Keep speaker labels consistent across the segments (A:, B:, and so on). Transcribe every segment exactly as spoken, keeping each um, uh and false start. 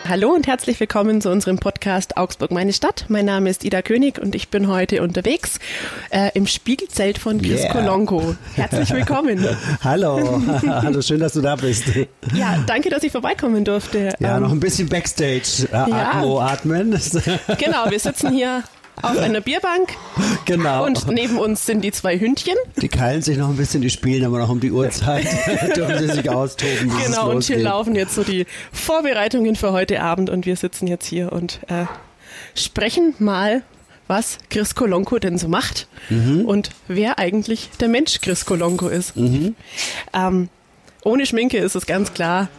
A: Hallo und herzlich willkommen zu unserem Podcast Augsburg, meine Stadt. Mein Name ist Ida König und ich bin heute unterwegs äh, im Spiegelzelt von Chris yeah. Kolonko. Herzlich willkommen.
B: Hallo, hallo, schön, dass du da bist.
A: Ja, danke, dass ich vorbeikommen durfte.
B: Ja, ähm, noch ein bisschen Backstage äh, ja. Atmo atmen.
A: Genau, wir sitzen hier auf einer Bierbank.
B: Genau.
A: Und neben uns sind die zwei Hündchen.
B: Die keilen sich noch ein bisschen, die spielen aber noch um die Uhrzeit. Dürfen sie sich austoben.
A: Genau, und hier laufen jetzt so die Vorbereitungen für heute Abend und wir sitzen jetzt hier und äh, sprechen mal, was Chris Kolonko denn so macht mhm. und wer eigentlich der Mensch Chris Kolonko ist. Mhm. Ähm, ohne Schminke ist es ganz klar,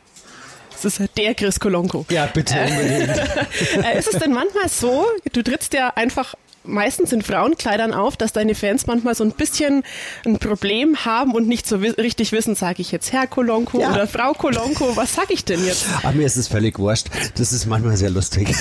A: das ist der Chris Kolonko.
B: Ja, bitte unbedingt.
A: Äh, ist es denn manchmal so, du trittst ja einfach meistens in Frauenkleidern auf, dass deine Fans manchmal so ein bisschen ein Problem haben und nicht so wi- richtig wissen, sage ich jetzt Herr Kolonko ja. oder Frau Kolonko, was sage ich denn jetzt?
B: Ach, mir ist es völlig wurscht. Das ist manchmal sehr lustig.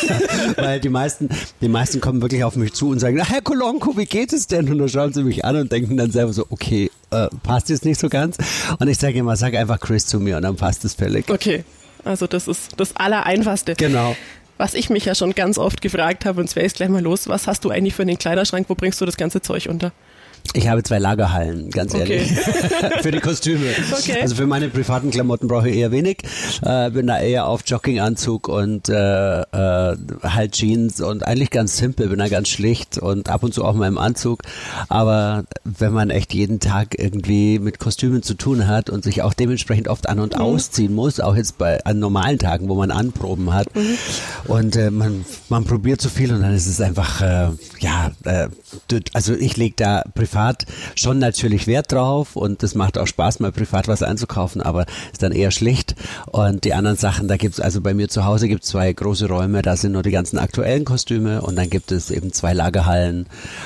B: Weil die meisten, die meisten kommen wirklich auf mich zu und sagen, Herr Kolonko, wie geht es denn? Und dann schauen sie mich an und denken dann selber so, okay, äh, passt jetzt nicht so ganz. Und ich sage immer, sag einfach Chris zu mir und dann passt es völlig.
A: Okay, also das ist das Allereinfachste.
B: Genau.
A: Was ich mich ja schon ganz oft gefragt habe, und zwar ist gleich mal los, was hast du eigentlich für einen Kleiderschrank, wo bringst du das ganze Zeug unter?
B: Ich habe zwei Lagerhallen, ganz ehrlich, okay. für die Kostüme. Okay. Also für meine privaten Klamotten brauche ich eher wenig. Äh, bin da eher auf Jogginganzug und äh, äh, halt Jeans und eigentlich ganz simpel, bin da ganz schlicht und ab und zu auch mal im Anzug. Aber wenn man echt jeden Tag irgendwie mit Kostümen zu tun hat und sich auch dementsprechend oft an- und mhm. ausziehen muss, auch jetzt bei an normalen Tagen, wo man Anproben hat mhm. und äh, man, man probiert zu viel und dann ist es einfach, äh, ja, äh, also ich lege da privat schon natürlich Wert drauf und es macht auch Spaß, mal privat was einzukaufen, aber ist dann eher schlicht. Und die anderen Sachen, da gibt's also bei mir zu Hause gibt's zwei große Räume, da sind nur die ganzen aktuellen Kostüme und dann gibt es eben zwei Lagerhallen,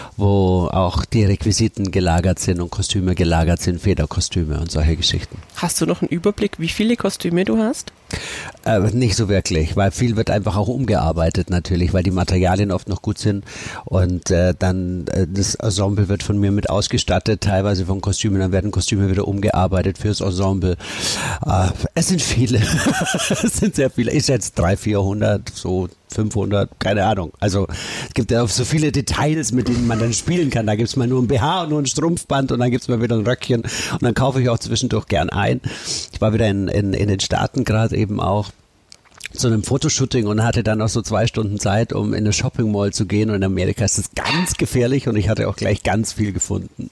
B: wo auch die Requisiten gelagert sind und Kostüme gelagert sind, Federkostüme und solche Geschichten.
A: Hast du noch einen Überblick, wie viele Kostüme du hast?
B: Äh, nicht so wirklich, weil viel wird einfach auch umgearbeitet natürlich, weil die Materialien oft noch gut sind und äh, dann äh, das Ensemble wird von mir mit ausgestattet, teilweise von Kostümen, dann werden Kostüme wieder umgearbeitet fürs Ensemble. Äh, es sind viele, es sind sehr viele, ich schätze dreihundert, vierhundert, so fünfhundert, keine Ahnung. Also es gibt ja auch so viele Details, mit denen man dann spielen kann. Da gibt es mal nur ein B H und nur ein Strumpfband und dann gibt es mal wieder ein Röckchen und dann kaufe ich auch zwischendurch gern ein. Ich war wieder in, in, in den Staaten gerade eben auch zu einem Fotoshooting und hatte dann noch so zwei Stunden Zeit, um in eine Shopping Mall zu gehen und in Amerika ist das ganz gefährlich und ich hatte auch gleich ganz viel gefunden.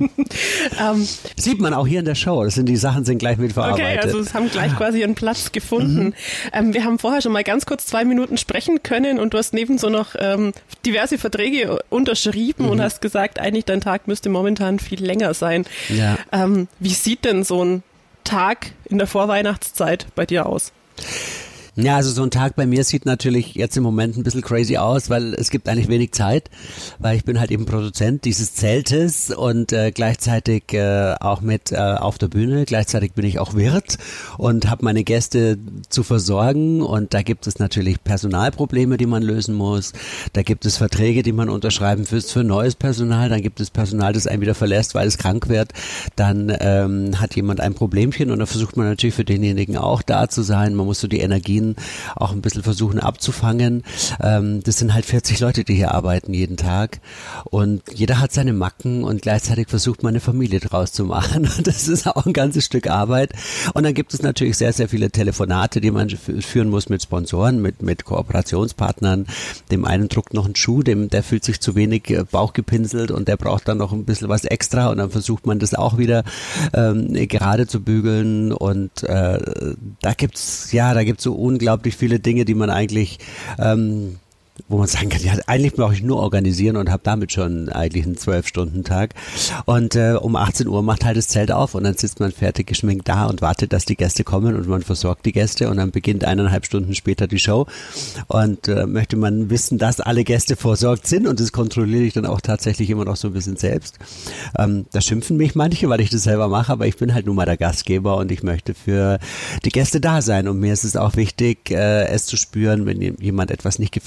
B: um, Sieht man auch hier in der Show, das sind die Sachen sind gleich mitverarbeitet.
A: Okay, also es haben gleich quasi ihren Platz gefunden. Mhm. Ähm, wir haben vorher schon mal ganz kurz zwei Minuten sprechen können und du hast nebenso noch ähm, diverse Verträge unterschrieben mhm. und hast gesagt, eigentlich dein Tag müsste momentan viel länger sein.
B: Ja.
A: Ähm, wie sieht denn so ein Tag in der Vorweihnachtszeit bei dir aus?
B: Ja, also so ein Tag bei mir sieht natürlich jetzt im Moment ein bisschen crazy aus, weil es gibt eigentlich wenig Zeit, weil ich bin halt eben Produzent dieses Zeltes und äh, gleichzeitig äh, auch mit äh, auf der Bühne, gleichzeitig bin ich auch Wirt und habe meine Gäste zu versorgen und da gibt es natürlich Personalprobleme, die man lösen muss, da gibt es Verträge, die man unterschreiben muss für neues Personal, dann gibt es Personal, das einen wieder verlässt, weil es krank wird, dann ähm, hat jemand ein Problemchen und dann versucht man natürlich für denjenigen auch da zu sein, man muss so die Energien auch ein bisschen versuchen abzufangen. Ähm, das sind halt vierzig Leute, die hier arbeiten jeden Tag und jeder hat seine Macken und gleichzeitig versucht man eine Familie draus zu machen. Das ist auch ein ganzes Stück Arbeit und dann gibt es natürlich sehr, sehr viele Telefonate, die man f- führen muss mit Sponsoren, mit, mit Kooperationspartnern. Dem einen druckt noch ein Schuh, dem, der fühlt sich zu wenig Bauch gepinselt und der braucht dann noch ein bisschen was extra und dann versucht man das auch wieder ähm, gerade zu bügeln und äh, da gibt's, ja, da gibt's so unglaublich viele Dinge, die man eigentlich ähm, wo man sagen kann, ja, eigentlich brauche ich nur organisieren und habe damit schon eigentlich einen zwölf-Stunden-Tag. Und äh, um achtzehn Uhr macht halt das Zelt auf und dann sitzt man fertig geschminkt da und wartet, dass die Gäste kommen und man versorgt die Gäste und dann beginnt eineinhalb Stunden später die Show. Und äh, möchte man wissen, dass alle Gäste versorgt sind und das kontrolliere ich dann auch tatsächlich immer noch so ein bisschen selbst. Ähm, da schimpfen mich manche, weil ich das selber mache, aber ich bin halt nun mal der Gastgeber und ich möchte für die Gäste da sein und mir ist es auch wichtig, äh, es zu spüren, wenn jemand etwas nicht gefällt, wenn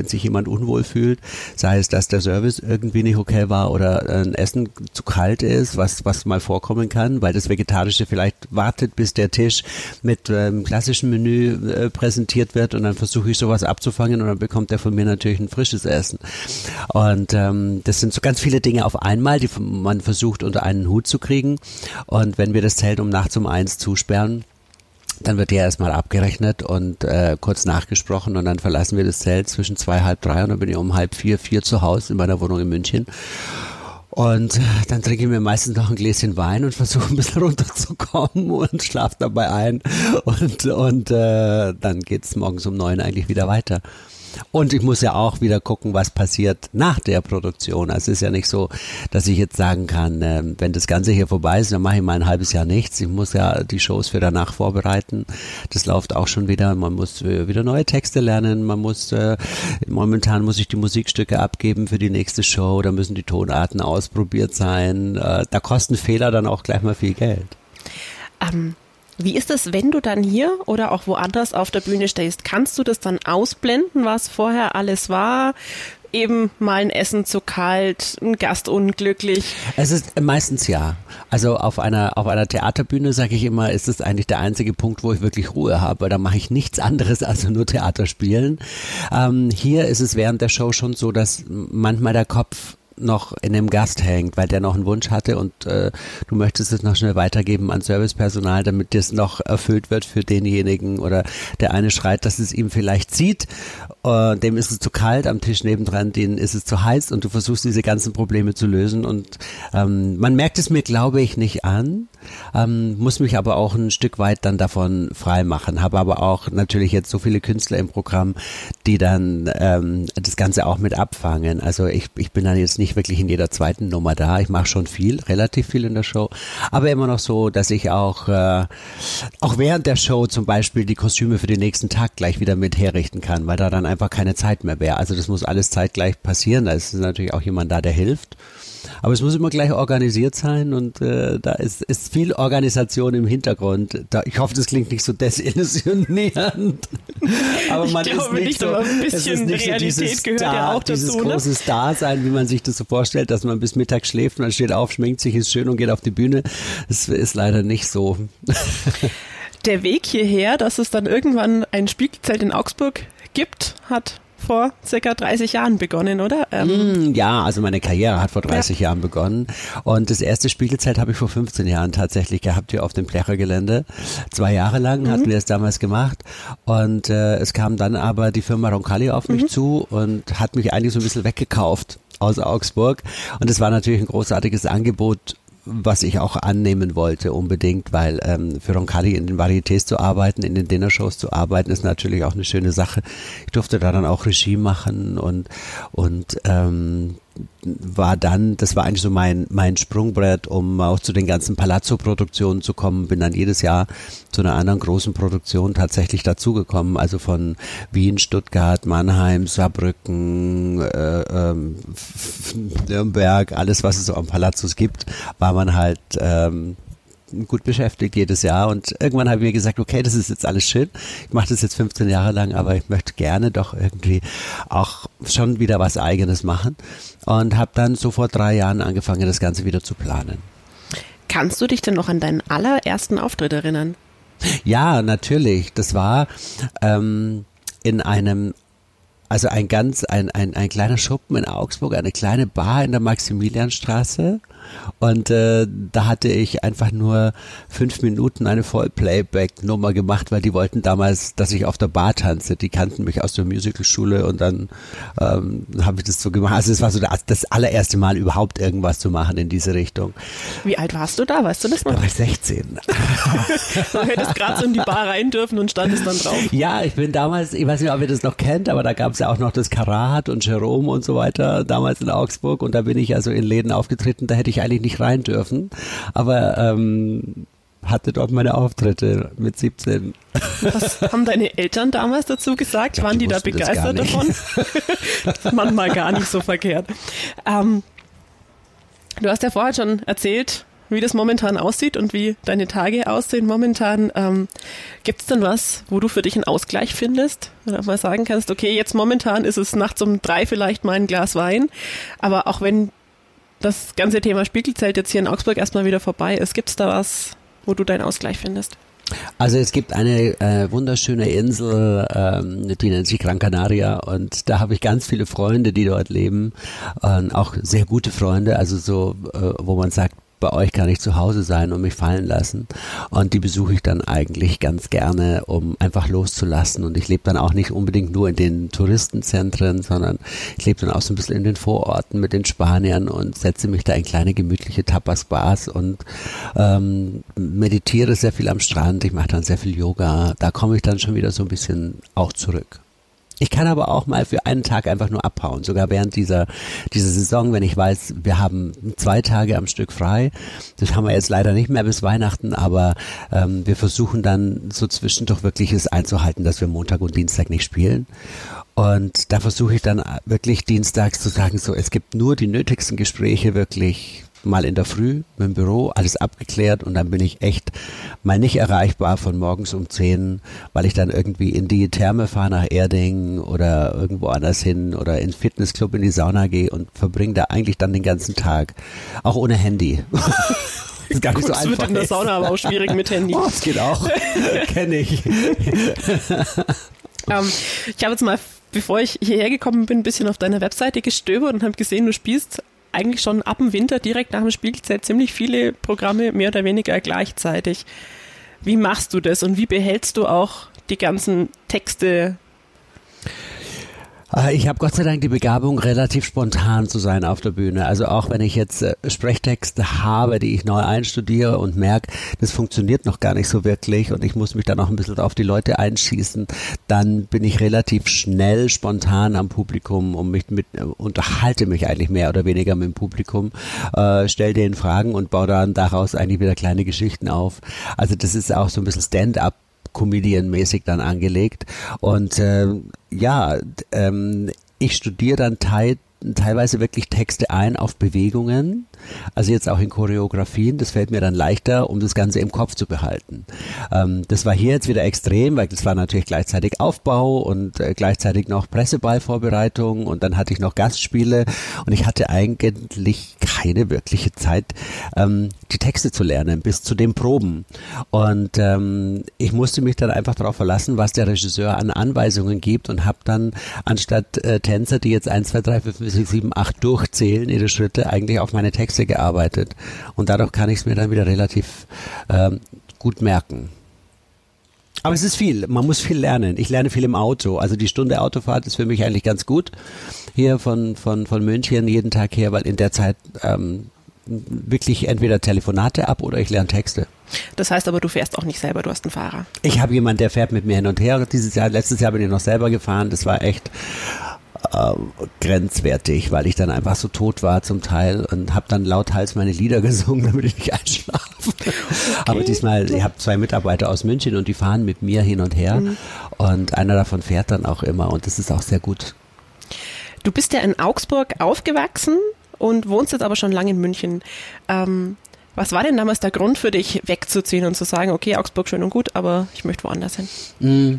B: wenn sich jemand unwohl fühlt, sei es, dass der Service irgendwie nicht okay war oder ein Essen zu kalt ist, was, was mal vorkommen kann, weil das Vegetarische vielleicht wartet, bis der Tisch mit ähm, klassischem Menü äh, präsentiert wird und dann versuche ich sowas abzufangen und dann bekommt er von mir natürlich ein frisches Essen. Und ähm, das sind so ganz viele Dinge auf einmal, die man versucht unter einen Hut zu kriegen. Und wenn wir das Zelt um nachts um eins zusperren, dann wird ja erstmal abgerechnet und äh, kurz nachgesprochen und dann verlassen wir das Zelt zwischen zwei, halb drei und dann bin ich um halb vier, vier zu Hause in meiner Wohnung in München. Und dann trinke ich mir meistens noch ein Gläschen Wein und versuche ein bisschen runterzukommen und schlafe dabei ein und, und äh, dann geht's morgens um neun eigentlich wieder weiter. Und ich muss ja auch wieder gucken, was passiert nach der Produktion. Also es ist ja nicht so, dass ich jetzt sagen kann, äh, wenn das Ganze hier vorbei ist, dann mache ich mal ein halbes Jahr nichts. Ich muss ja die Shows für danach vorbereiten. Das läuft auch schon wieder. Man muss äh, wieder neue Texte lernen. Man muss, äh, momentan muss ich die Musikstücke abgeben für die nächste Show. Da müssen die Tonarten ausprobiert sein. Äh, da kosten Fehler dann auch gleich mal viel Geld.
A: Ähm. Wie ist es, wenn du dann hier oder auch woanders auf der Bühne stehst? Kannst du das dann ausblenden, was vorher alles war? Eben mal ein Essen zu kalt, ein Gast unglücklich?
B: Es ist meistens ja. Also auf einer auf einer Theaterbühne, sage ich immer, ist es eigentlich der einzige Punkt, wo ich wirklich Ruhe habe, weil da mache ich nichts anderes als nur Theater spielen. Ähm, hier ist es während der Show schon so, dass manchmal der Kopf noch in dem Gast hängt, weil der noch einen Wunsch hatte und äh, du möchtest es noch schnell weitergeben an Servicepersonal, damit das noch erfüllt wird für denjenigen oder der eine schreit, dass es ihm vielleicht zieht, äh, dem ist es zu kalt, am Tisch nebendran, denen ist es zu heiß und du versuchst diese ganzen Probleme zu lösen und ähm, man merkt es mir, glaube ich, nicht an, ähm, muss mich aber auch ein Stück weit dann davon frei machen, habe aber auch natürlich jetzt so viele Künstler im Programm, die dann ähm, das Ganze auch mit abfangen, also ich, ich bin dann jetzt nicht nicht wirklich in jeder zweiten Nummer da. Ich mache schon viel, relativ viel in der Show, aber immer noch so, dass ich auch äh, auch während der Show zum Beispiel die Kostüme für den nächsten Tag gleich wieder mit herrichten kann, weil da dann einfach keine Zeit mehr wäre. Also das muss alles zeitgleich passieren. Da ist natürlich auch jemand da, der hilft. Aber es muss immer gleich organisiert sein und äh, da ist, ist viel Organisation im Hintergrund. Da, ich hoffe, das klingt nicht so desillusionierend. Aber man
A: ich glaube
B: ist nicht
A: nicht,
B: so,
A: aber ein bisschen
B: nicht
A: Realität
B: so dieses
A: gehört
B: Star,
A: ja auch
B: dieses
A: dazu.
B: Dieses große
A: Ne?
B: Star sein, wie man sich das so vorstellt, dass man bis Mittag schläft und dann steht auf, schminkt sich, ist schön und geht auf die Bühne. Das ist leider nicht so.
A: Der Weg hierher, dass es dann irgendwann ein Spiegelzelt in Augsburg gibt, hat vor circa dreißig Jahren begonnen, oder?
B: Ähm mm, ja, also meine Karriere hat vor dreißig ja. Jahren begonnen und das erste Spiegelzelt habe ich vor fünfzehn Jahren tatsächlich gehabt hier auf dem Plecher-Gelände. Zwei Jahre lang mhm. hatten wir es damals gemacht und äh, es kam dann aber die Firma Roncalli auf mich mhm. zu und hat mich eigentlich so ein bisschen weggekauft aus Augsburg und es war natürlich ein großartiges Angebot, was ich auch annehmen wollte unbedingt, weil ähm, für Roncalli in den Varietés zu arbeiten, in den Dinnershows zu arbeiten, ist natürlich auch eine schöne Sache. Ich durfte da dann auch Regie machen und und ähm, war dann, das war eigentlich so mein mein Sprungbrett, um auch zu den ganzen Palazzo-Produktionen zu kommen. Bin dann jedes Jahr zu einer anderen großen Produktion tatsächlich dazugekommen, also von Wien, Stuttgart, Mannheim, Saarbrücken, äh, ähm, Nürnberg, alles was es so am Palazzos gibt, war man halt ähm, gut beschäftigt jedes Jahr und irgendwann habe ich mir gesagt, okay, das ist jetzt alles schön, ich mache das jetzt fünfzehn Jahre lang, aber ich möchte gerne doch irgendwie auch schon wieder was Eigenes machen und habe dann so vor drei Jahren angefangen, das Ganze wieder zu planen.
A: Kannst du dich denn noch an deinen allerersten Auftritt erinnern?
B: Ja, natürlich. Das war ähm, in einem, also ein ganz, ein, ein, ein kleiner Schuppen in Augsburg, eine kleine Bar in der Maximilianstraße. Und äh, da hatte ich einfach nur fünf Minuten eine Vollplayback-Nummer gemacht, weil die wollten damals, dass ich auf der Bar tanze. Die kannten mich aus der Musicalschule und dann ähm, habe ich das so gemacht. Also es war so das, das allererste Mal überhaupt irgendwas zu machen in diese Richtung.
A: Wie alt warst du da? Weißt du das noch?
B: Da war ich sechzehn.
A: Du hättest gerade so in die Bar rein dürfen und standest dann drauf.
B: Ja, ich bin damals, ich weiß nicht, ob ihr das noch kennt, aber da gab es ja auch noch das Karat und Jerome und so weiter, damals in Augsburg und da bin ich also in Läden aufgetreten, da hätte ich eigentlich nicht rein dürfen, aber ähm, hatte dort meine Auftritte mit siebzehn.
A: Was haben deine Eltern damals dazu gesagt? Glaub, Waren die, die da begeistert davon? Das ist manchmal gar nicht so verkehrt. Ähm, du hast ja vorher schon erzählt, wie das momentan aussieht und wie deine Tage aussehen momentan. Ähm, Gibt es denn was, wo du für dich einen Ausgleich findest? Oder mal sagen kannst, okay, jetzt momentan ist es nachts um drei vielleicht mal ein Glas Wein, aber auch wenn das ganze Thema Spiegelzelt jetzt hier in Augsburg erstmal wieder vorbei ist, gibt es da was, wo du deinen Ausgleich findest?
B: Also es gibt eine äh, wunderschöne Insel, ähm, die nennt sich Gran Canaria, und da habe ich ganz viele Freunde, die dort leben, und auch sehr gute Freunde, also so, äh, wo man sagt, bei euch kann ich zu Hause sein und mich fallen lassen, und die besuche ich dann eigentlich ganz gerne, um einfach loszulassen, und ich lebe dann auch nicht unbedingt nur in den Touristenzentren, sondern ich lebe dann auch so ein bisschen in den Vororten mit den Spaniern und setze mich da in kleine gemütliche Tapas-Bars und ähm, meditiere sehr viel am Strand, ich mache dann sehr viel Yoga, da komme ich dann schon wieder so ein bisschen auch zurück. Ich kann aber auch mal für einen Tag einfach nur abhauen, sogar während dieser, dieser Saison, wenn ich weiß, wir haben zwei Tage am Stück frei. Das haben wir jetzt leider nicht mehr bis Weihnachten, aber ähm, wir versuchen dann so zwischendurch wirklich es einzuhalten, dass wir Montag und Dienstag nicht spielen. Und da versuche ich dann wirklich dienstags zu sagen, so, es gibt nur die nötigsten Gespräche wirklich mal in der Früh mit dem Büro, alles abgeklärt, und dann bin ich echt mal nicht erreichbar von morgens um zehn, weil ich dann irgendwie in die Therme fahre nach Erding oder irgendwo anders hin oder ins Fitnessclub in die Sauna gehe und verbringe da eigentlich dann den ganzen Tag, auch ohne Handy.
A: Ist gar nicht Gut, so einfach. Es wird in der Sauna aber auch schwierig mit Handy.
B: Oh, das geht auch. Kenne ich.
A: um, ich habe jetzt mal, bevor ich hierher gekommen bin, ein bisschen auf deiner Webseite gestöbert und habe gesehen, du spielst eigentlich schon ab dem Winter direkt nach dem Spiegelzelt ziemlich viele Programme mehr oder weniger gleichzeitig. Wie machst du das und wie behältst du auch die ganzen Texte?
B: Ich habe Gott sei Dank die Begabung, relativ spontan zu sein auf der Bühne. Also auch wenn ich jetzt äh, Sprechtexte habe, die ich neu einstudiere und merke, das funktioniert noch gar nicht so wirklich und ich muss mich dann auch ein bisschen auf die Leute einschießen, dann bin ich relativ schnell spontan am Publikum und mich mit, äh, unterhalte mich eigentlich mehr oder weniger mit dem Publikum, äh, stelle denen Fragen und baue dann daraus eigentlich wieder kleine Geschichten auf. Also das ist auch so ein bisschen Stand-up Comedian-mäßig dann angelegt. Und äh, ja, ähm, ich studiere dann teil, teilweise wirklich Texte ein auf Bewegungen, also jetzt auch in Choreografien, das fällt mir dann leichter, um das Ganze im Kopf zu behalten. Ähm, das war hier jetzt wieder extrem, weil das war natürlich gleichzeitig Aufbau und äh, gleichzeitig noch Presseballvorbereitung und dann hatte ich noch Gastspiele und ich hatte eigentlich keine wirkliche Zeit, ähm, die Texte zu lernen, bis zu den Proben. Und ähm, ich musste mich dann einfach darauf verlassen, was der Regisseur an Anweisungen gibt und habe dann anstatt äh, Tänzer, die jetzt eins, zwei, drei, fünf, sechs, sieben, acht durchzählen, ihre Schritte, eigentlich auf meine Texte gearbeitet und dadurch kann ich es mir dann wieder relativ ähm, gut merken. Aber es ist viel, man muss viel lernen. Ich lerne viel im Auto, also die Stunde Autofahrt ist für mich eigentlich ganz gut, hier von, von, von München jeden Tag her, weil in der Zeit ähm, wirklich entweder Telefonate ab oder ich lerne Texte.
A: Das heißt aber, du fährst auch nicht selber, du hast einen Fahrer.
B: Ich habe jemanden, der fährt mit mir hin und her. Dieses Jahr, letztes Jahr bin ich noch selber gefahren, das war echt Äh, grenzwertig, weil ich dann einfach so tot war zum Teil und habe dann lauthals meine Lieder gesungen, damit ich nicht einschlafe. Okay. Aber diesmal, ich habe zwei Mitarbeiter aus München und die fahren mit mir hin und her mhm. und einer davon fährt dann auch immer und das ist auch sehr gut.
A: Du bist ja in Augsburg aufgewachsen und wohnst jetzt aber schon lange in München. Ähm, was war denn damals der Grund für dich, wegzuziehen und zu sagen, okay, Augsburg schön und gut, aber ich möchte woanders hin?
B: Mhm.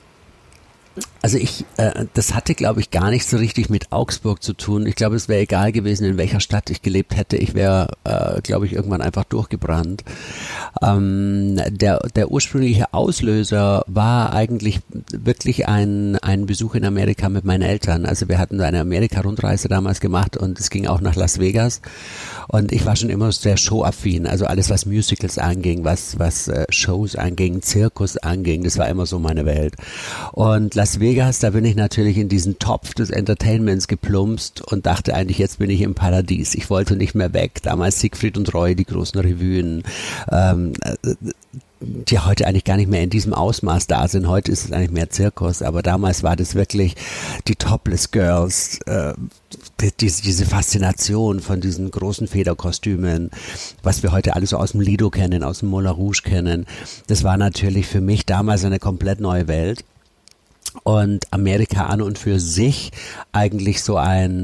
B: Also ich, äh, das hatte, glaube ich, gar nicht so richtig mit Augsburg zu tun. Ich glaube, es wäre egal gewesen, in welcher Stadt ich gelebt hätte. Ich wäre, äh, glaube ich, irgendwann einfach durchgebrannt. Ähm, der, der ursprüngliche Auslöser war eigentlich wirklich ein, ein Besuch in Amerika mit meinen Eltern. Also wir hatten eine Amerika-Rundreise damals gemacht und es ging auch nach Las Vegas. Und ich war schon immer sehr showaffin. Also alles, was Musicals anging, was, was äh, Shows anging, Zirkus anging, das war immer so meine Welt. Und Las Vegas, da bin ich natürlich in diesen Topf des Entertainments geplumpst und dachte eigentlich, jetzt bin ich im Paradies. Ich wollte nicht mehr weg. Damals Siegfried und Roy, die großen Revuen, ähm, die heute eigentlich gar nicht mehr in diesem Ausmaß da sind. Heute ist es eigentlich mehr Zirkus, aber damals war das wirklich die Topless Girls, äh, diese, diese Faszination von diesen großen Federkostümen, was wir heute alles so aus dem Lido kennen, aus dem Moulin Rouge kennen. Das war natürlich für mich damals eine komplett neue Welt. Und Amerika an und für sich eigentlich so ein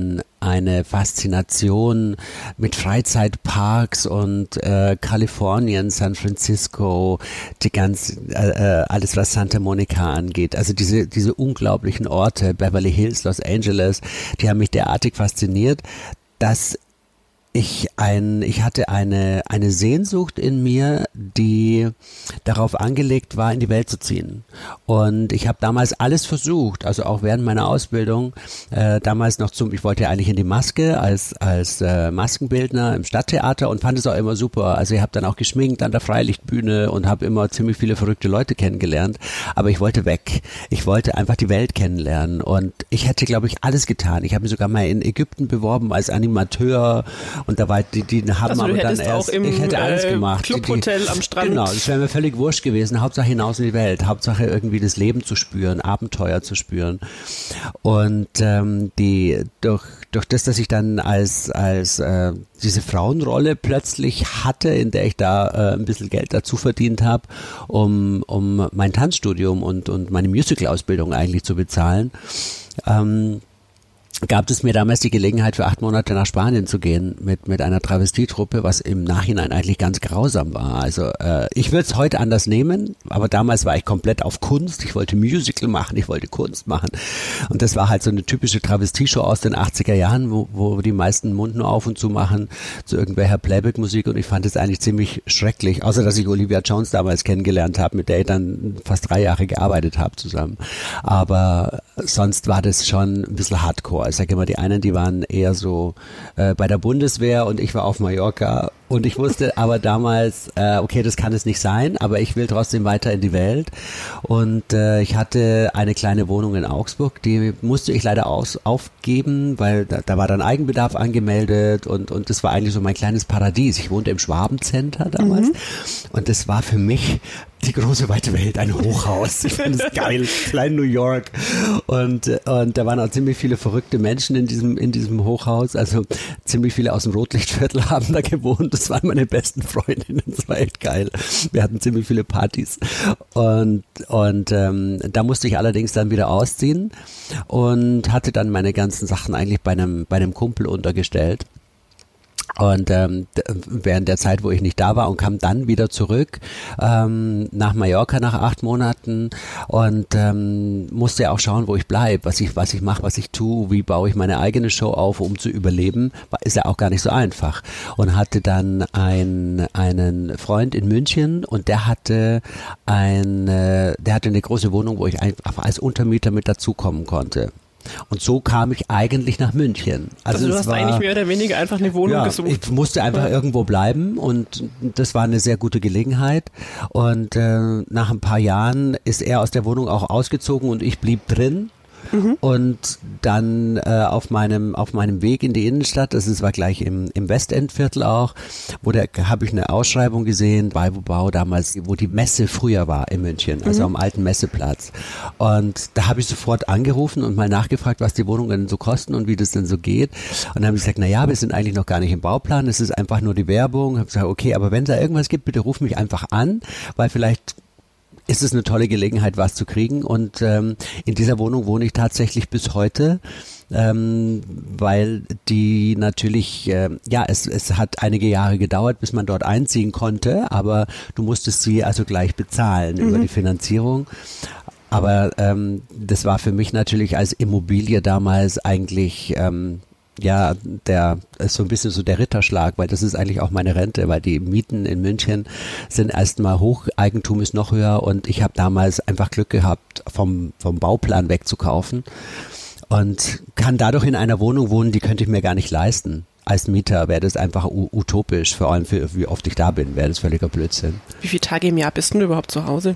B: eine Faszination mit Freizeitparks und äh, Kalifornien, San Francisco, die ganz, äh, alles was Santa Monica angeht. Also diese, diese unglaublichen Orte, Beverly Hills, Los Angeles, die haben mich derartig fasziniert, dass Ich ein, ich hatte eine, eine Sehnsucht in mir, die darauf angelegt war, in die Welt zu ziehen. Und ich habe damals alles versucht, also auch während meiner Ausbildung, äh, damals noch zum, ich wollte ja eigentlich in die Maske als, als äh, Maskenbildner im Stadttheater und fand es auch immer super. Also ich habe dann auch geschminkt an der Freilichtbühne und habe immer ziemlich viele verrückte Leute kennengelernt. Aber ich wollte weg. Ich wollte einfach die Welt kennenlernen. Und ich hätte, glaube ich, alles getan. Ich habe mich sogar mal in Ägypten beworben als Animateur. Und da war die, die haben
A: also
B: aber dann erst,
A: auch im,
B: ich hätte alles
A: äh,
B: gemacht.
A: Clubhotel
B: die,
A: am Strand.
B: Genau, das wäre mir völlig wurscht gewesen. Hauptsache hinaus in die Welt. Hauptsache irgendwie das Leben zu spüren, Abenteuer zu spüren. Und ähm, die durch durch das, dass ich dann als als äh, diese Frauenrolle plötzlich hatte, in der ich da äh, ein bisschen Geld dazu verdient habe, um um mein Tanzstudium und und meine Musical-Ausbildung eigentlich zu bezahlen. Ähm, gab es mir damals die Gelegenheit, für acht Monate nach Spanien zu gehen mit mit einer Travestietruppe, was im Nachhinein eigentlich ganz grausam war. Also äh, ich würde es heute anders nehmen, aber damals war ich komplett auf Kunst. Ich wollte Musical machen, ich wollte Kunst machen. Und das war halt so eine typische Travestieshow aus den achtziger Jahren, wo, wo die meisten den Mund nur auf und zu machen zu irgendwelcher Playback-Musik. Und ich fand es eigentlich ziemlich schrecklich, außer dass ich Olivia Jones damals kennengelernt habe, mit der ich dann fast drei Jahre gearbeitet habe zusammen. Aber sonst war das schon ein bisschen hardcore. Ich sage immer, die einen, die waren eher so äh, bei der Bundeswehr und ich war auf Mallorca und ich wusste aber damals, äh, okay, das kann es nicht sein, aber ich will trotzdem weiter in die Welt und äh, ich hatte eine kleine Wohnung in Augsburg, die musste ich leider aus, aufgeben, weil da, da war dann Eigenbedarf angemeldet und und das war eigentlich so mein kleines Paradies. Ich wohnte im Schwabencenter damals mhm. und das war für mich die große weite Welt, ein Hochhaus. Ich fand es geil, klein New York. Und, und da waren auch ziemlich viele verrückte Menschen in diesem, in diesem Hochhaus. Also ziemlich viele aus dem Rotlichtviertel haben da gewohnt. Das waren meine besten Freundinnen. Das war echt geil. Wir hatten ziemlich viele Partys. Und, und ähm, da musste ich allerdings dann wieder ausziehen und hatte dann meine ganzen Sachen eigentlich bei einem, bei einem Kumpel untergestellt. Und ähm, während der Zeit, wo ich nicht da war und kam dann wieder zurück ähm, nach Mallorca nach acht Monaten und ähm, musste auch schauen, wo ich bleibe, was ich was ich mache, was ich tue, wie baue ich meine eigene Show auf, um zu überleben, ist ja auch gar nicht so einfach. Und hatte dann ein, einen Freund in München und der hatte eine, der hatte eine große Wohnung, wo ich einfach als Untermieter mit dazukommen konnte. Und so kam ich eigentlich nach München.
A: Also, also du hast war, eigentlich mehr oder weniger einfach eine Wohnung
B: ja,
A: gesucht.
B: Ich musste einfach ja. irgendwo bleiben und das war eine sehr gute Gelegenheit. Und äh, nach ein paar Jahren ist er aus der Wohnung auch ausgezogen und ich blieb drin. Mhm. Und dann äh, auf meinem auf meinem Weg in die Innenstadt, das ist, war gleich im im Westendviertel auch, wo der habe ich eine Ausschreibung gesehen, bei Bau damals, wo die Messe früher war in München, also mhm. am alten Messeplatz. Und da habe ich sofort angerufen und mal nachgefragt, was die Wohnungen so kosten und wie das denn so geht. Und dann habe ich gesagt, na ja, wir sind eigentlich noch gar nicht im Bauplan, es ist einfach nur die Werbung. Ich habe gesagt, okay, aber wenn es da irgendwas gibt, bitte ruf mich einfach an, weil vielleicht ist es eine tolle Gelegenheit, was zu kriegen. Und ähm, in dieser Wohnung wohne ich tatsächlich bis heute, ähm, weil die natürlich, äh, ja, es, es hat einige Jahre gedauert, bis man dort einziehen konnte, aber du musstest sie also gleich bezahlen mhm. über die Finanzierung. Aber ähm, das war für mich natürlich als Immobilie damals eigentlich ähm, ja, der ist so ein bisschen so der Ritterschlag, weil das ist eigentlich auch meine Rente, weil die Mieten in München sind erstmal hoch, Eigentum ist noch höher und ich habe damals einfach Glück gehabt, vom, vom Bauplan wegzukaufen und kann dadurch in einer Wohnung wohnen, die könnte ich mir gar nicht leisten. Als Mieter wäre das einfach utopisch, vor allem für wie oft ich da bin, wäre das völliger Blödsinn.
A: Wie viele Tage im Jahr bist du überhaupt zu Hause?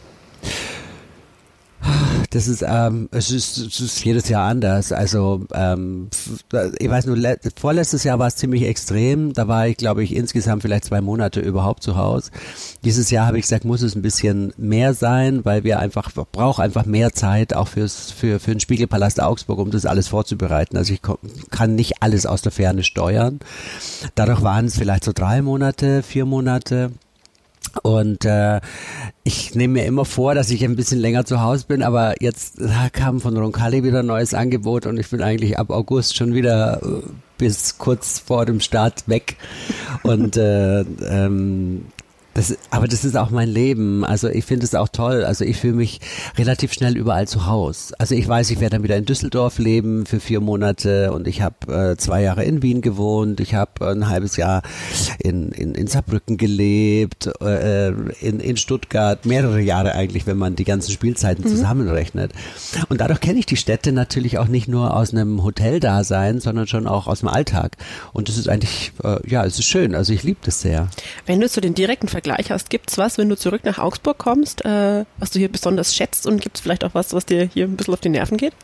B: Das ist, ähm, es ist, es ist jedes Jahr anders. Also, ähm, ich weiß nur, vorletztes Jahr war es ziemlich extrem. Da war ich, glaube ich, insgesamt vielleicht zwei Monate überhaupt zu Hause. Dieses Jahr habe ich gesagt, muss es ein bisschen mehr sein, weil wir einfach, brauchen einfach mehr Zeit auch fürs, für, für den Spiegelpalast Augsburg, um das alles vorzubereiten. Also ich kann nicht alles aus der Ferne steuern. Dadurch waren es vielleicht so drei Monate, vier Monate. Und äh, ich nehme mir immer vor, dass ich ein bisschen länger zu Hause bin, aber jetzt da kam von Roncalli wieder ein neues Angebot und ich bin eigentlich ab August schon wieder äh, bis kurz vor dem Start weg. Und äh, ähm, Das, aber das ist auch mein Leben. Also ich finde es auch toll. Also ich fühle mich relativ schnell überall zu Hause. Also ich weiß, ich werde dann wieder in Düsseldorf leben für vier Monate und ich habe äh, zwei Jahre in Wien gewohnt. Ich habe ein halbes Jahr in, in, in Saarbrücken gelebt, äh, in, in Stuttgart, mehrere Jahre eigentlich, wenn man die ganzen Spielzeiten mhm. zusammenrechnet. Und dadurch kenne ich die Städte natürlich auch nicht nur aus einem Hoteldasein, sondern schon auch aus dem Alltag. Und das ist eigentlich, äh, ja, es ist schön. Also ich liebe das sehr.
A: Wenn du zu den direkten Vergleich hast, gibt es was, wenn du zurück nach Augsburg kommst, äh, was du hier besonders schätzt und gibt es vielleicht auch was, was dir hier ein bisschen auf die Nerven geht?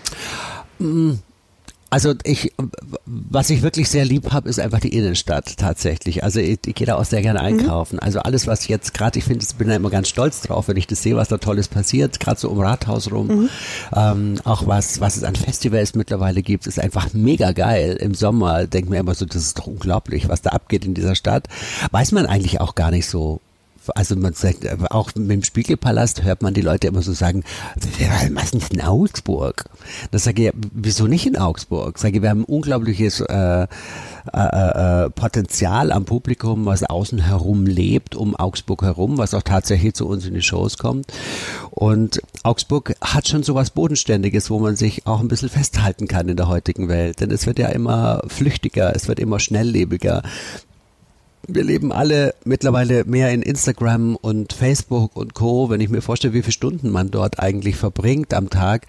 B: Also ich, was ich wirklich sehr lieb habe, ist einfach die Innenstadt tatsächlich. Also ich, ich gehe da auch sehr gerne einkaufen. Mhm. Also alles, was jetzt gerade, ich finde, ich bin da immer ganz stolz drauf, wenn ich das sehe, was da Tolles passiert, gerade so um Rathaus rum. Mhm. Ähm, auch was, was es an Festivals mittlerweile gibt, ist einfach mega geil. Im Sommer denkt man immer so, das ist doch unglaublich, was da abgeht in dieser Stadt. Weiß man eigentlich auch gar nicht so. Also man sagt, auch mit dem Spiegelpalast hört man die Leute immer so sagen, was ist denn in Augsburg? Da sage ich, wieso nicht in Augsburg? Sage ich, wir haben ein unglaubliches äh, äh, äh, Potenzial am Publikum, was außen herum lebt, um Augsburg herum, was auch tatsächlich zu uns in die Shows kommt. Und Augsburg hat schon so was Bodenständiges, wo man sich auch ein bisschen festhalten kann in der heutigen Welt. Denn es wird ja immer flüchtiger, es wird immer schnelllebiger. Wir leben alle mittlerweile mehr in Instagram und Facebook und Co. Wenn ich mir vorstelle, wie viele Stunden man dort eigentlich verbringt am Tag,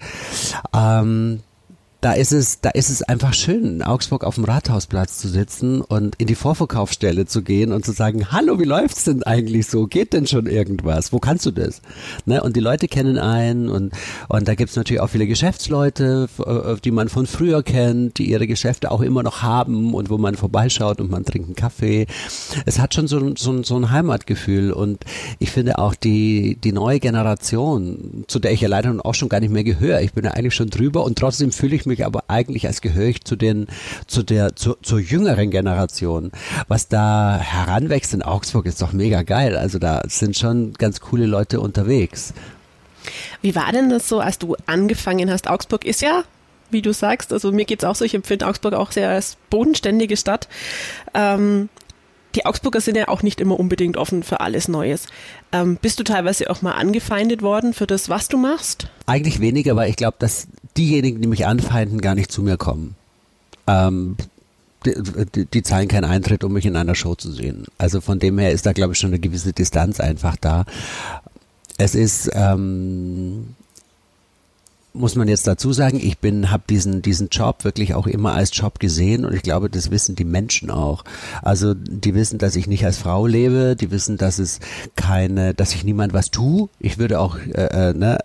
B: ähm, da ist es, da ist es einfach schön, in Augsburg auf dem Rathausplatz zu sitzen und in die Vorverkaufsstelle zu gehen und zu sagen, hallo, wie läuft's denn eigentlich so? Geht denn schon irgendwas? Wo kannst du das? Ne? Und die Leute kennen einen und, und da gibt's natürlich auch viele Geschäftsleute, die man von früher kennt, die ihre Geschäfte auch immer noch haben und wo man vorbeischaut und man trinkt einen Kaffee. Es hat schon so, so, so ein Heimatgefühl und ich finde auch die, die neue Generation, zu der ich ja leider auch schon gar nicht mehr gehöre, ich bin ja eigentlich schon drüber und trotzdem fühle ich mich aber eigentlich als gehöre ich zu den, zu der, zu, zur jüngeren Generation. Was da heranwächst in Augsburg ist doch mega geil. Also da sind schon ganz coole Leute unterwegs.
A: Wie war denn das so, als du angefangen hast? Augsburg ist ja, wie du sagst, also mir geht's auch so, ich empfinde Augsburg auch sehr als bodenständige Stadt. Ähm, Die Augsburger sind ja auch nicht immer unbedingt offen für alles Neues. Ähm, bist du teilweise auch mal angefeindet worden für das, was du machst?
B: Eigentlich weniger, weil ich glaube, dass diejenigen, die mich anfeinden, gar nicht zu mir kommen. Ähm, die, die, die zahlen keinen Eintritt, um mich in einer Show zu sehen. Also von dem her ist da, glaube ich, schon eine gewisse Distanz einfach da. Es ist... Ähm, muss man jetzt dazu sagen, ich bin, habe diesen diesen Job wirklich auch immer als Job gesehen und ich glaube, das wissen die Menschen auch. Also die wissen, dass ich nicht als Frau lebe, die wissen, dass es keine, dass ich niemand was tue. Ich würde auch, äh, ne,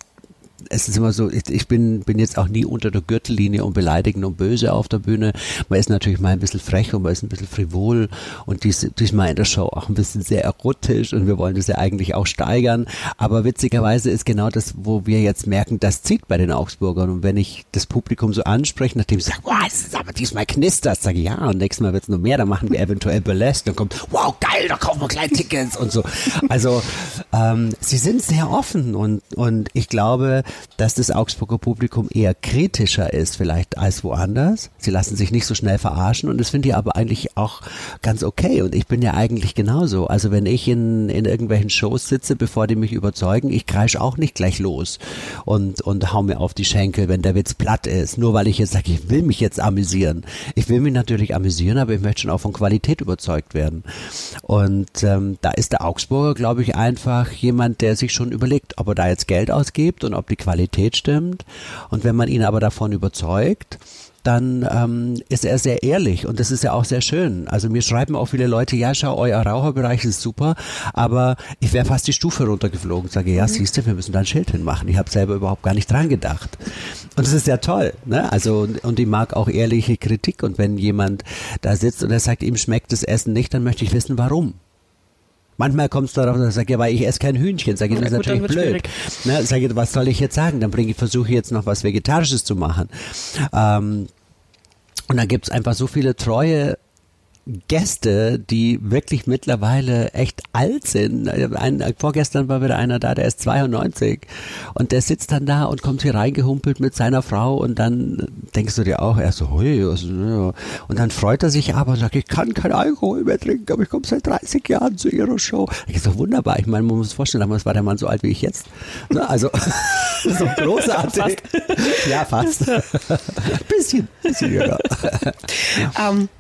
B: es ist immer so, ich, ich bin bin jetzt auch nie unter der Gürtellinie und beleidigend und böse auf der Bühne. Man ist natürlich mal ein bisschen frech und man ist ein bisschen frivol und dies, diesmal in der Show auch ein bisschen sehr erotisch und wir wollen das ja eigentlich auch steigern. Aber witzigerweise ist genau das, wo wir jetzt merken, das zieht bei den Augsburgern. Und wenn ich das Publikum so anspreche, nachdem sie sagen, wow, es ist aber diesmal knistert, sage ich, ja, und nächstes Mal wird es noch mehr, dann machen wir eventuell Burlesque, dann kommt, wow, geil, da kaufen wir gleich Tickets und so. Also ähm, sie sind sehr offen und, und ich glaube, dass das Augsburger Publikum eher kritischer ist vielleicht als woanders. Sie lassen sich nicht so schnell verarschen und das finde ich aber eigentlich auch ganz okay und ich bin ja eigentlich genauso. Also wenn ich in, in irgendwelchen Shows sitze, bevor die mich überzeugen, ich kreische auch nicht gleich los und, und hau mir auf die Schenkel, wenn der Witz platt ist, nur weil ich jetzt sage, ich will mich jetzt amüsieren. Ich will mich natürlich amüsieren, aber ich möchte schon auch von Qualität überzeugt werden. Und ähm, da ist der Augsburger, glaube ich, einfach jemand, der sich schon überlegt, ob er da jetzt Geld ausgibt und ob die Qualität stimmt. Und wenn man ihn aber davon überzeugt, dann ähm, ist er sehr ehrlich und das ist ja auch sehr schön. Also mir schreiben auch viele Leute, ja schau, euer Raucherbereich ist super, aber ich wäre fast die Stufe runtergeflogen. Sage, ja, siehst du, wir müssen da ein Schild hinmachen. Ich habe selber überhaupt gar nicht dran gedacht. Und das ist ja toll, ne? Also und ich mag auch ehrliche Kritik und wenn jemand da sitzt und er sagt, ihm schmeckt das Essen nicht, dann möchte ich wissen, warum. Manchmal kommt es darauf, dass ich sage, ja, weil ich esse kein Hühnchen. Sage ich, das ist natürlich blöd. Ne, sage ich, was soll ich jetzt sagen? Dann bringe ich, versuche jetzt noch was Vegetarisches zu machen. Ähm, und dann gibt es einfach so viele treue Gäste, die wirklich mittlerweile echt alt sind. Ein, vorgestern war wieder einer da, der ist zweiundneunzig und der sitzt dann da und kommt hier reingehumpelt mit seiner Frau und dann denkst du dir auch erst so, hui, was, ja. Und dann freut er sich aber und sagt, ich kann kein Alkohol mehr trinken, aber ich komme seit dreißig Jahren zu ihrer Show. Das ist doch wunderbar. Ich meine, man muss sich vorstellen, damals war der Mann so alt wie ich jetzt. Also, so großartig. Ja, fast. Ja, fast. bisschen, bisschen jünger.
A: Um.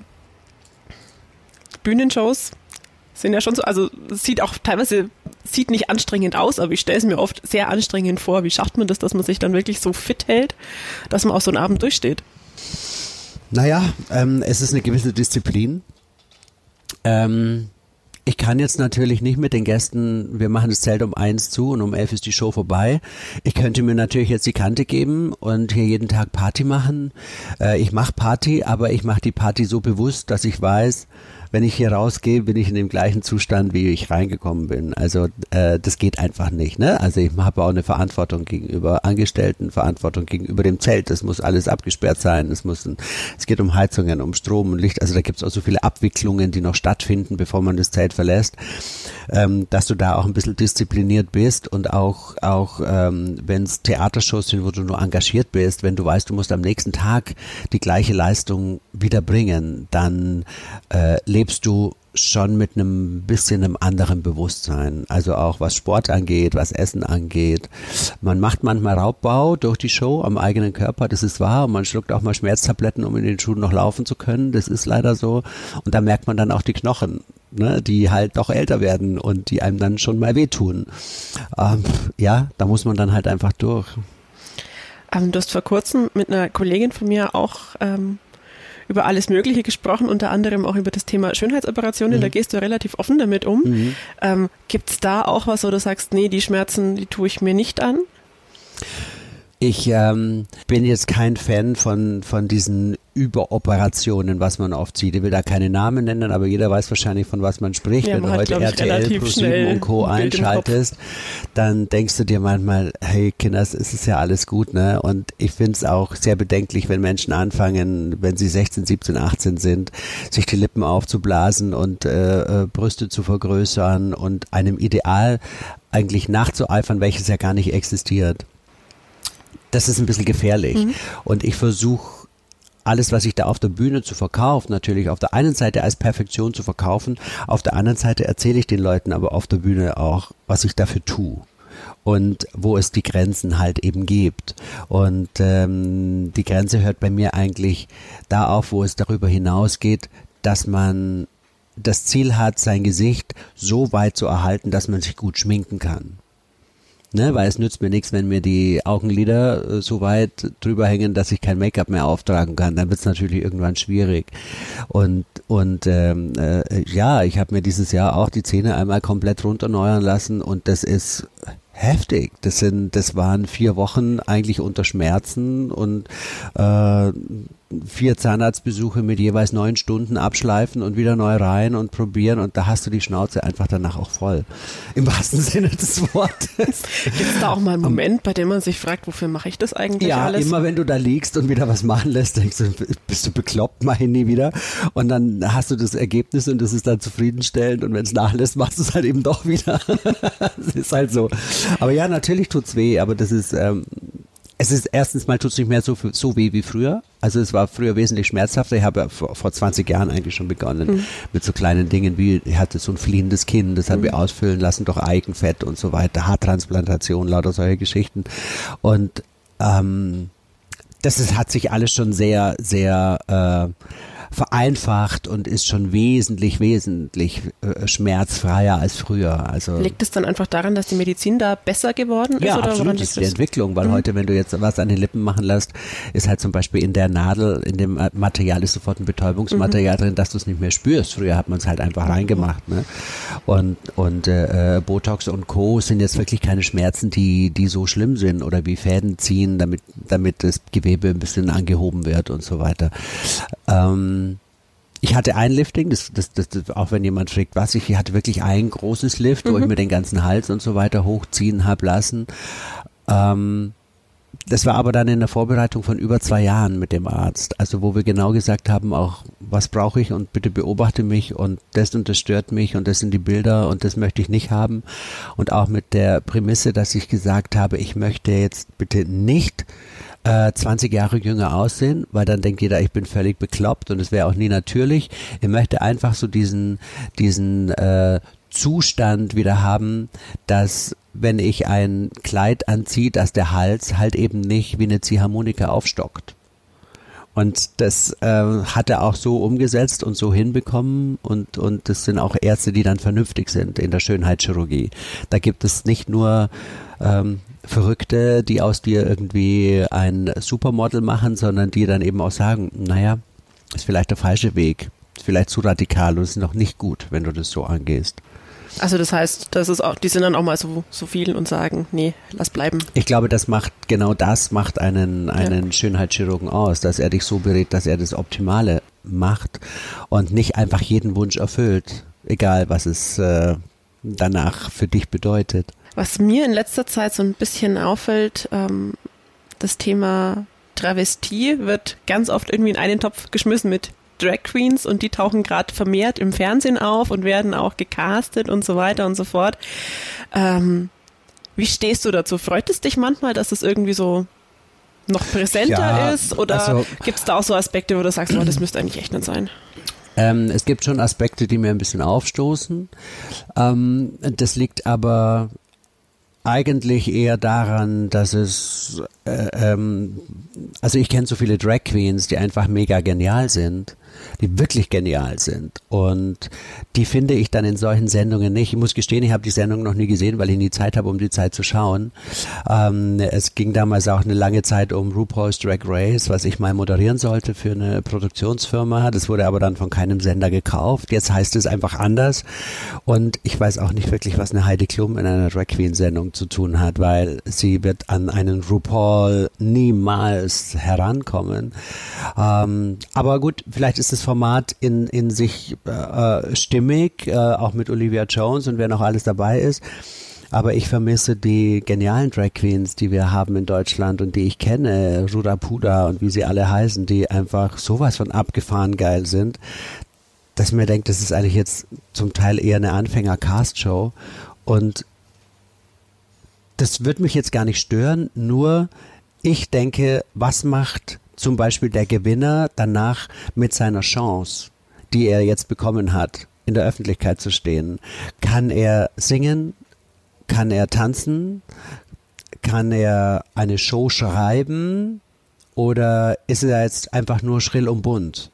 A: Bühnenshows sind ja schon so, also es sieht auch teilweise, sieht nicht anstrengend aus, aber ich stelle es mir oft sehr anstrengend vor. Wie schafft man das, dass man sich dann wirklich so fit hält, dass man auch so einen Abend durchsteht?
B: Naja, ähm, es ist eine gewisse Disziplin. Ähm, ich kann jetzt natürlich nicht mit den Gästen, wir machen das Zelt um eins zu und um elf ist die Show vorbei. Ich könnte mir natürlich jetzt die Kante geben und hier jeden Tag Party machen. Äh, ich mache Party, aber ich mache die Party so bewusst, dass ich weiß, wenn ich hier rausgehe, bin ich in dem gleichen Zustand, wie ich reingekommen bin. Also äh, das geht einfach nicht. Ne? Also ich habe auch eine Verantwortung gegenüber Angestellten, Verantwortung gegenüber dem Zelt. Das muss alles abgesperrt sein. Es muss ein, es geht um Heizungen, um Strom und Licht. Also da gibt es auch so viele Abwicklungen, die noch stattfinden, bevor man das Zelt verlässt, ähm, dass du da auch ein bisschen diszipliniert bist und auch auch ähm, wenn es Theatershows sind, wo du nur engagiert bist, wenn du weißt, du musst am nächsten Tag die gleiche Leistung wieder bringen, dann äh, lebst du schon mit einem bisschen einem anderen Bewusstsein. Also auch was Sport angeht, was Essen angeht. Man macht manchmal Raubbau durch die Show am eigenen Körper, das ist wahr. Und man schluckt auch mal Schmerztabletten, um in den Schuhen noch laufen zu können. Das ist leider so. Und da merkt man dann auch die Knochen, ne, die halt doch älter werden und die einem dann schon mal wehtun. Ähm, ja, da muss man dann halt einfach durch.
A: Ähm, du hast vor kurzem mit einer Kollegin von mir auch ähm über alles Mögliche gesprochen, unter anderem auch über das Thema Schönheitsoperationen, mhm. da gehst du relativ offen damit um. Mhm. Ähm, gibt es da auch was, wo du sagst, nee, die Schmerzen, die tue ich mir nicht an?
B: Ich ähm, bin jetzt kein Fan von von diesen Überoperationen, was man oft sieht. Ich will da keine Namen nennen, aber jeder weiß wahrscheinlich, von was man spricht.
A: Ja,
B: man Wenn du heute R T L, ProSieben und Co. einschaltest, dann denkst du dir manchmal, hey Kinders, es ist ja alles gut, ne? Und ich finde es auch sehr bedenklich, wenn Menschen anfangen, wenn sie sechzehn, siebzehn, achtzehn sind, sich die Lippen aufzublasen und äh, äh, Brüste zu vergrößern und einem Ideal eigentlich nachzueifern, welches ja gar nicht existiert. Das ist ein bisschen gefährlich. Mhm. Und ich versuche, alles, was ich da auf der Bühne zu verkaufen, natürlich auf der einen Seite als Perfektion zu verkaufen, auf der anderen Seite erzähle ich den Leuten aber auf der Bühne auch, was ich dafür tue. Und wo es die Grenzen halt eben gibt. Und ähm, die Grenze hört bei mir eigentlich da auf, wo es darüber hinausgeht, dass man das Ziel hat, sein Gesicht so weit zu erhalten, dass man sich gut schminken kann. Ne, weil es nützt mir nichts, wenn mir die Augenlider äh, so weit drüber hängen, dass ich kein Make-up mehr auftragen kann. Dann wird es natürlich irgendwann schwierig. Und und ähm, äh, ja, ich habe mir dieses Jahr auch die Zähne einmal komplett runterneuern lassen und das ist heftig. Das sind, das waren vier Wochen eigentlich unter Schmerzen und äh, vier Zahnarztbesuche mit jeweils neun Stunden abschleifen und wieder neu rein und probieren und da hast du die Schnauze einfach danach auch voll. Im wahrsten Sinne des Wortes.
A: Gibt es da auch mal einen Moment, bei dem man sich fragt, wofür mache ich das eigentlich
B: ja,
A: alles?
B: Ja, immer wenn du da liegst und wieder was machen lässt, denkst du, bist du bekloppt, mach ich nie wieder. Und dann hast du das Ergebnis und das ist dann zufriedenstellend und wenn es nachlässt, machst du es halt eben doch wieder. Das ist halt so. Aber ja, natürlich tut's weh, aber das ist... Ähm, Es ist erstens mal, tut es nicht mehr so, so weh wie früher. Also es war früher wesentlich schmerzhafter. Ich habe ja vor, vor zwanzig Jahren eigentlich schon begonnen mhm. mit so kleinen Dingen wie, ich hatte so ein fliehendes Kinn, das haben mhm. wir ausfüllen lassen durch Eigenfett und so weiter, Haartransplantation, lauter solche Geschichten. Und ähm, das ist, hat sich alles schon sehr, sehr äh, vereinfacht und ist schon wesentlich, wesentlich äh, schmerzfreier als früher. Also
A: liegt es dann einfach daran, dass die Medizin da besser geworden ist?
B: Ja,
A: oder
B: absolut, das ist die Entwicklung, weil mhm. heute, wenn du jetzt was an den Lippen machen lässt, ist halt zum Beispiel in der Nadel, in dem Material ist sofort ein Betäubungsmaterial mhm. drin, dass du es nicht mehr spürst. Früher hat man es halt einfach reingemacht. Ne? Und, und äh, Botox und Co. sind jetzt wirklich keine Schmerzen, die, die so schlimm sind oder wie Fäden ziehen, damit, damit das Gewebe ein bisschen angehoben wird und so weiter. Ähm, Ich hatte ein Lifting, das, das, das, das, auch wenn jemand fragt, was, ich hatte wirklich ein großes Lift, mhm. wo ich mir den ganzen Hals und so weiter hochziehen habe lassen. Ähm, das war aber dann in der Vorbereitung von über zwei Jahren mit dem Arzt, also wo wir genau gesagt haben, auch was brauche ich und bitte beobachte mich und das und das stört mich und das sind die Bilder und das möchte ich nicht haben. Und auch mit der Prämisse, dass ich gesagt habe, ich möchte jetzt bitte nicht äh, zwanzig Jahre jünger aussehen, weil dann denkt jeder, ich bin völlig bekloppt und es wäre auch nie natürlich. Ich möchte einfach so diesen, diesen äh, Zustand wieder haben, dass wenn ich ein Kleid anziehe, dass der Hals halt eben nicht wie eine Ziehharmonika aufstockt. Und das äh, hat er auch so umgesetzt und so hinbekommen und, und das sind auch Ärzte, die dann vernünftig sind in der Schönheitschirurgie. Da gibt es nicht nur ähm, Verrückte, die aus dir irgendwie ein Supermodel machen, sondern die dann eben auch sagen, naja, ist vielleicht der falsche Weg, ist vielleicht zu radikal und ist noch nicht gut, wenn du das so angehst.
A: Also das heißt, das ist auch, die sind dann auch mal so, so viel und sagen, nee, lass bleiben.
B: Ich glaube, das macht, genau das macht einen, einen ja. Schönheitschirurgen aus, dass er dich so berät, dass er das Optimale macht und nicht einfach jeden Wunsch erfüllt, egal was es äh, danach für dich bedeutet.
A: Was mir in letzter Zeit so ein bisschen auffällt, ähm, das Thema Travestie wird ganz oft irgendwie in einen Topf geschmissen mit Drag Queens und die tauchen gerade vermehrt im Fernsehen auf und werden auch gecastet und so weiter und so fort. Ähm, wie stehst du dazu? Freut es dich manchmal, dass es irgendwie so noch präsenter ja, ist? Oder also, gibt es da auch so Aspekte, wo du sagst, oh, das müsste eigentlich echt nicht sein?
B: Ähm, es gibt schon Aspekte, die mir ein bisschen aufstoßen. Ähm, das liegt aber eigentlich eher daran, dass es, äh, ähm, also ich kenne so viele Drag Queens, die einfach mega genial sind, die wirklich genial sind und die finde ich dann in solchen Sendungen nicht. Ich muss gestehen, ich habe die Sendung noch nie gesehen, weil ich nie Zeit habe, um die Zeit zu schauen. Ähm, es ging damals auch eine lange Zeit um RuPaul's Drag Race, was ich mal moderieren sollte für eine Produktionsfirma. Das wurde aber dann von keinem Sender gekauft. Jetzt heißt es einfach anders und ich weiß auch nicht wirklich, was eine Heidi Klum in einer Drag Queen Sendung zu tun hat, weil sie wird an einen RuPaul niemals herankommen. Ähm, aber gut, vielleicht ist das Format in, in sich äh, stimmig, äh, auch mit Olivia Jones und wer noch alles dabei ist. Aber ich vermisse die genialen Drag Queens, die wir haben in Deutschland und die ich kenne, Ruda Puda und wie sie alle heißen, die einfach sowas von abgefahren geil sind, dass ich mir denke, das ist eigentlich jetzt zum Teil eher eine Anfänger-Cast-Show und das wird mich jetzt gar nicht stören, nur ich denke, was macht zum Beispiel der Gewinner danach mit seiner Chance, die er jetzt bekommen hat, in der Öffentlichkeit zu stehen? Kann er singen? Kann er tanzen? Kann er eine Show schreiben? Oder ist er jetzt einfach nur schrill und bunt?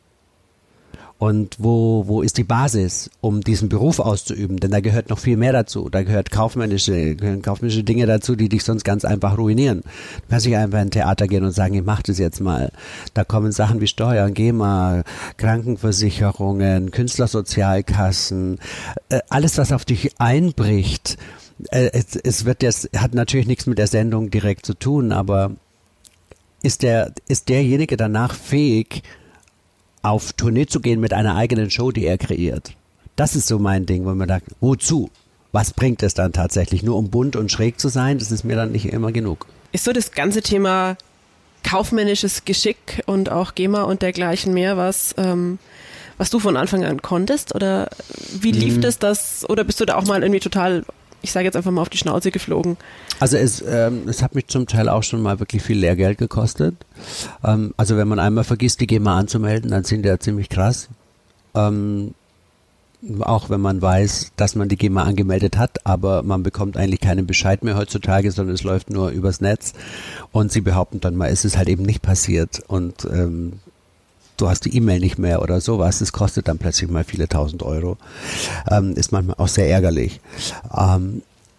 B: Und wo, wo ist die Basis, um diesen Beruf auszuüben? Denn da gehört noch viel mehr dazu. Da gehört kaufmännische, gehören kaufmännische Dinge dazu, die dich sonst ganz einfach ruinieren. Du kannst nicht einfach in ein Theater gehen und sagen, ich mach das jetzt mal. Da kommen Sachen wie Steuern, GEMA, Krankenversicherungen, Künstlersozialkassen, äh, alles, was auf dich einbricht. Äh, es, es wird jetzt, hat natürlich nichts mit der Sendung direkt zu tun, aber ist der, ist derjenige danach fähig, auf Tournee zu gehen mit einer eigenen Show, die er kreiert. Das ist so mein Ding, wo man sagt, wozu? Was bringt es dann tatsächlich? Nur um bunt und schräg zu sein, das ist mir dann nicht immer genug.
A: Ist so das ganze Thema kaufmännisches Geschick und auch GEMA und dergleichen mehr was, ähm, was du von Anfang an konntest? Oder wie lief hm. das, das? Oder bist du da auch mal irgendwie total, ich sage jetzt einfach mal, auf die Schnauze geflogen?
B: Also es, ähm, es hat mich zum Teil auch schon mal wirklich viel Lehrgeld gekostet. Ähm, also wenn man einmal vergisst, die GEMA anzumelden, dann sind die ja ziemlich krass. Ähm, auch wenn man weiß, dass man die GEMA angemeldet hat, aber man bekommt eigentlich keinen Bescheid mehr heutzutage, sondern es läuft nur übers Netz. Und sie behaupten dann mal, es ist halt eben nicht passiert und ähm, du hast die E-Mail nicht mehr oder sowas. Das kostet dann plötzlich mal viele tausend Euro. Ähm, ist manchmal auch sehr ärgerlich. Ähm,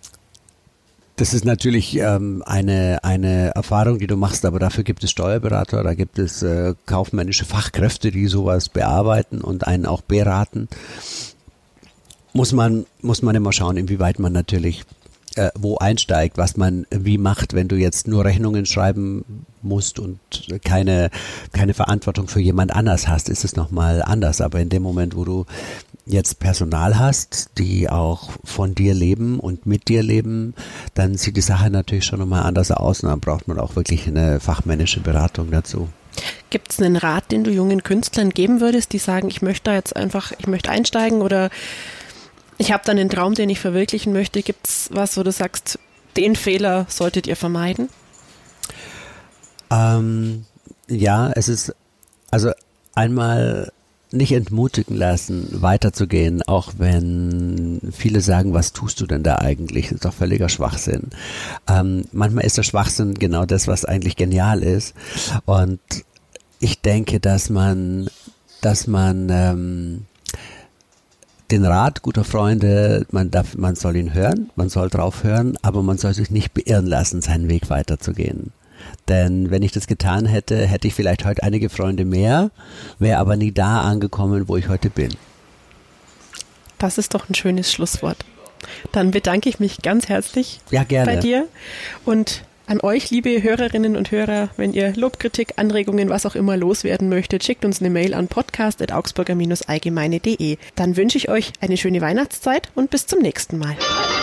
B: Das ist natürlich ähm, eine eine Erfahrung, die du machst, aber dafür gibt es Steuerberater, da gibt es äh, kaufmännische Fachkräfte, die sowas bearbeiten und einen auch beraten. Muss man muss man immer schauen, inwieweit man natürlich äh, wo einsteigt, was man wie macht, wenn du jetzt nur Rechnungen schreiben musst und keine keine Verantwortung für jemand anders hast, ist es nochmal anders. Aber in dem Moment, wo du jetzt Personal hast, die auch von dir leben und mit dir leben, dann sieht die Sache natürlich schon nochmal anders aus und dann braucht man auch wirklich eine fachmännische Beratung dazu.
A: Gibt es einen Rat, den du jungen Künstlern geben würdest, die sagen, ich möchte da jetzt einfach, ich möchte einsteigen oder ich habe dann einen Traum, den ich verwirklichen möchte? Gibt es was, wo du sagst, den Fehler solltet ihr vermeiden?
B: Ähm, ja, es ist also einmal nicht entmutigen lassen, weiterzugehen, auch wenn viele sagen, was tust du denn da eigentlich? Das ist doch völliger Schwachsinn. Ähm, manchmal ist der Schwachsinn genau das, was eigentlich genial ist. Und ich denke, dass man, dass man ähm, den Rat guter Freunde, man darf, man soll ihn hören, man soll drauf hören, aber man soll sich nicht beirren lassen, seinen Weg weiterzugehen. Denn wenn ich das getan hätte, hätte ich vielleicht heute einige Freunde mehr, wäre aber nie da angekommen, wo ich heute bin.
A: Das ist doch ein schönes Schlusswort. Dann bedanke ich mich ganz herzlich
B: ja, gerne.
A: bei dir und an euch, liebe Hörerinnen und Hörer, wenn ihr Lob, Kritik, Anregungen, was auch immer loswerden möchtet, schickt uns eine Mail an podcast at augsburger Bindestrich allgemeine punkt de. Dann wünsche ich euch eine schöne Weihnachtszeit und bis zum nächsten Mal.